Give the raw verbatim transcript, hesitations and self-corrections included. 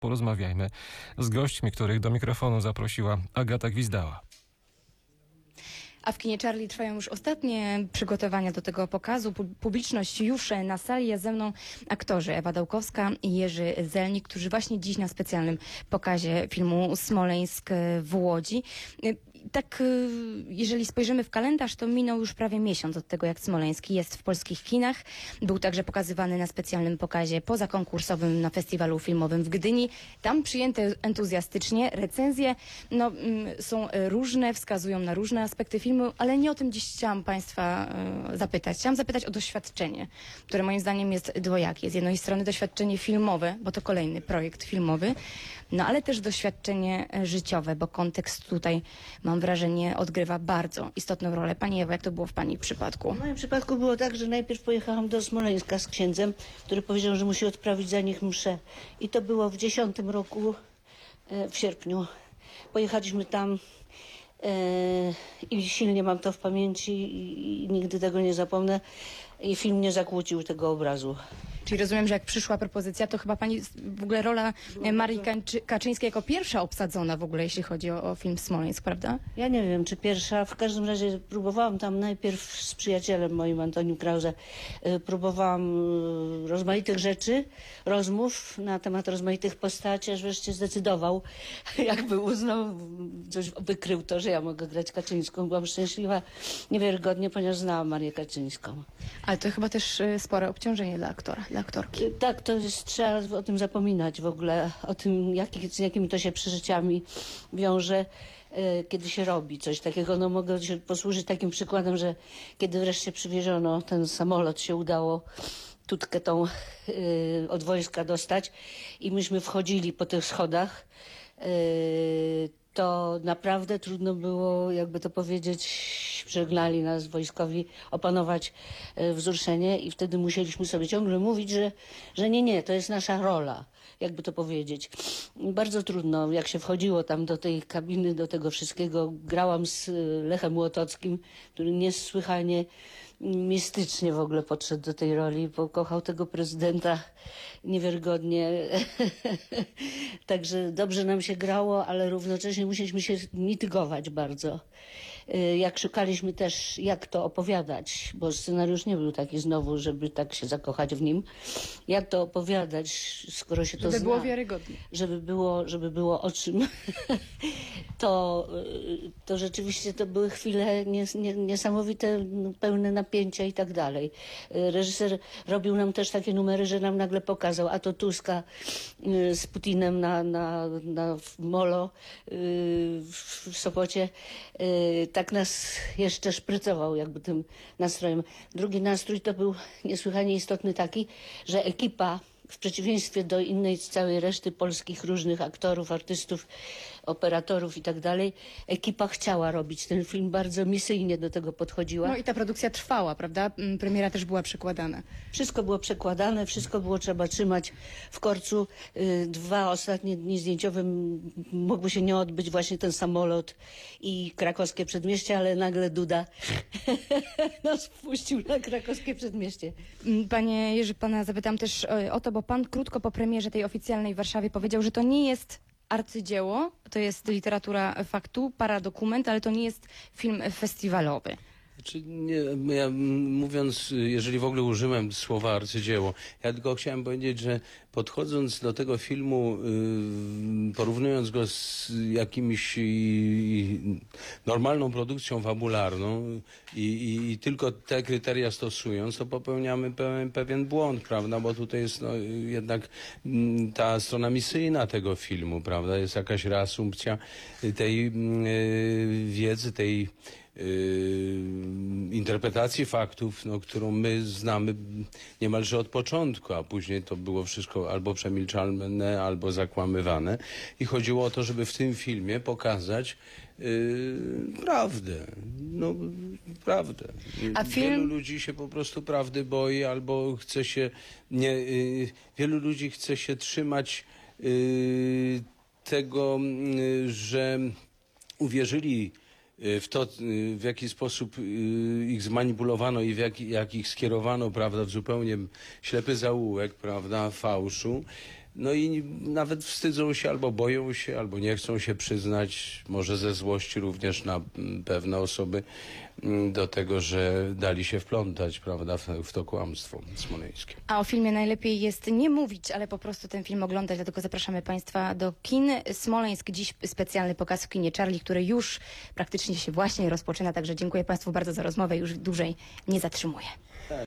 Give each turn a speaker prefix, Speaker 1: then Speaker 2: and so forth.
Speaker 1: Porozmawiajmy z gośćmi, których do mikrofonu zaprosiła Agata Gwizdała.
Speaker 2: A w kinie Charlie trwają już ostatnie przygotowania do tego pokazu. Publiczność już na sali, jest ze mną aktorzy Ewa Dałkowska i Jerzy Zelnik, którzy właśnie dziś na specjalnym pokazie filmu Smoleńsk w Łodzi. Tak, jeżeli spojrzymy w kalendarz, to minął już prawie miesiąc od tego, jak Smoleński jest w polskich kinach. Był także pokazywany na specjalnym pokazie pozakonkursowym na festiwalu filmowym w Gdyni. Tam przyjęte entuzjastycznie. Recenzje no, są różne, wskazują na różne aspekty filmu, ale nie o tym dziś chciałam Państwa y, zapytać. Chciałam zapytać o doświadczenie, które moim zdaniem jest dwojakie. Z jednej strony doświadczenie filmowe, bo to kolejny projekt filmowy, no ale też doświadczenie życiowe, bo kontekst tutaj, mam wrażenie, odgrywa bardzo istotną rolę. Pani Ewo, jak to było w Pani przypadku?
Speaker 3: W moim przypadku było tak, że najpierw pojechałam do Smoleńska z księdzem, który powiedział, że musi odprawić za nich mszę. I to było w dziesiątym roku, e, w sierpniu. Pojechaliśmy tam e, i silnie mam to w pamięci i, i nigdy tego nie zapomnę. I film nie zakłócił tego obrazu.
Speaker 2: Czyli rozumiem, że jak przyszła propozycja, to chyba Pani w ogóle rola Marii Kaczyńskiej jako pierwsza obsadzona w ogóle, jeśli chodzi o, o film Smoleńsk, prawda?
Speaker 3: Ja nie wiem, czy pierwsza. W każdym razie próbowałam tam najpierw z przyjacielem moim, Antoniu Krause, próbowałam rozmaitych rzeczy, rozmów na temat rozmaitych postaci, aż wreszcie zdecydował, jakby uznał, coś wykrył to, że ja mogę grać Kaczyńską. Byłam szczęśliwa niewiarygodnie, ponieważ znałam Marię Kaczyńską.
Speaker 2: Ale to chyba też spore obciążenie dla aktora, dla aktorki.
Speaker 3: Tak, to jest, trzeba o tym zapominać w ogóle, o tym, jaki, z jakimi to się przeżyciami wiąże, e, kiedy się robi coś takiego. No mogę się posłużyć takim przykładem, że kiedy wreszcie przywieziono ten samolot, się udało tutkę tą e, od wojska dostać i myśmy wchodzili po tych schodach, e, to naprawdę trudno było, jakby to powiedzieć, przegnali nas wojskowi, opanować e, wzruszenie i wtedy musieliśmy sobie ciągle mówić, że, że nie, nie, to jest nasza rola, jakby to powiedzieć. Bardzo trudno, jak się wchodziło tam do tej kabiny, do tego wszystkiego. Grałam z Lechem Łotockim, który niesłychanie mistycznie w ogóle podszedł do tej roli, bo kochał tego prezydenta niewiarygodnie. Także dobrze nam się grało, ale równocześnie musieliśmy się mitygować bardzo. Jak szukaliśmy też, jak to opowiadać, bo scenariusz nie był taki znowu, żeby tak się zakochać w nim. Jak to opowiadać, skoro się to
Speaker 2: Żeby
Speaker 3: zna.
Speaker 2: było wiarygodne.
Speaker 3: Żeby było, żeby było o czym. to, to rzeczywiście to były chwile nies, nie, niesamowite, pełne napięcia i tak dalej. Reżyser robił nam też takie numery, że nam nagle pokazał, a to Tuska z Putinem na, na, na molo w Sopocie. Tak nas jeszcze szprycował jakby tym nastrojem. Drugi nastrój to był niesłychanie istotny taki, że ekipa, w przeciwieństwie do innej całej reszty polskich różnych aktorów, artystów, operatorów i tak dalej, ekipa chciała robić ten film, bardzo misyjnie do tego podchodziła.
Speaker 2: No i ta produkcja trwała, prawda? Premiera też była przekładana.
Speaker 3: Wszystko było przekładane, wszystko było trzeba trzymać w korcu. Dwa ostatnie dni zdjęciowe mogły się nie odbyć, właśnie ten samolot i krakowskie przedmieście, ale nagle Duda nas wpuścił na krakowskie przedmieście.
Speaker 2: Panie Jerzy, Pana zapytam też o to, bo Pan krótko po premierze tej oficjalnej w Warszawie powiedział, że to nie jest arcydzieło, to jest literatura faktu, paradokument, ale to nie jest film festiwalowy.
Speaker 4: Znaczy, nie, ja mówiąc, jeżeli w ogóle użyłem słowa arcydzieło, ja tylko chciałem powiedzieć, że podchodząc do tego filmu, porównując go z jakimś normalną produkcją fabularną i, i, i tylko te kryteria stosując, to popełniamy pewien, pewien błąd, prawda, bo tutaj jest no, jednak ta strona misyjna tego filmu, prawda, jest jakaś reasumpcja tej wiedzy, tej Yy, interpretacji faktów, no, którą my znamy niemalże od początku, a później to było wszystko albo przemilczane, albo zakłamywane. I chodziło o to, żeby w tym filmie pokazać yy, prawdę. No, prawdę.
Speaker 2: A film...
Speaker 4: Wielu ludzi się po prostu prawdy boi, albo chce się nie... Yy, wielu ludzi chce się trzymać yy, tego, yy, że uwierzyli w to, w jaki sposób ich zmanipulowano i w jak, jak ich skierowano, prawda, w zupełnie ślepy zaułek, prawda, fałszu. no i nawet wstydzą się albo boją się, albo nie chcą się przyznać, może ze złości również na mm, pewne osoby, mm, do tego, że dali się wplątać, prawda, w, w to kłamstwo smoleńskie.
Speaker 2: A o filmie najlepiej jest nie mówić, ale po prostu ten film oglądać, dlatego zapraszamy Państwa do kin. Smoleńsk, dziś specjalny pokaz w kinie Charlie, który już praktycznie się właśnie rozpoczyna, także dziękuję Państwu bardzo za rozmowę, już dłużej nie zatrzymuję.